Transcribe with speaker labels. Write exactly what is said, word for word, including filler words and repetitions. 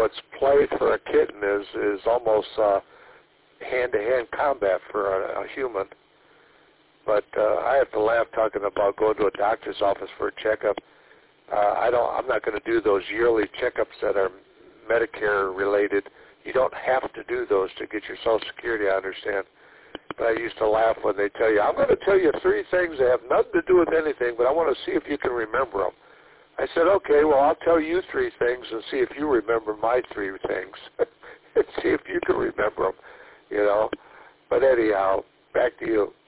Speaker 1: what's play for a kitten is is almost uh, hand-to-hand combat for a, a human. But uh, I have to laugh talking about going to a doctor's office for a checkup. Uh, I don't. I'm not going to do those yearly checkups that are Medicare related. You don't have to do those to get your Social Security, I understand. But I used to laugh when they tell you, I'm going to tell you three things that have nothing to do with anything, but I want to see if you can remember them. I said, okay, well, I'll tell you three things and see if you remember my three things and see if you can remember them, you know. But anyhow, back to you.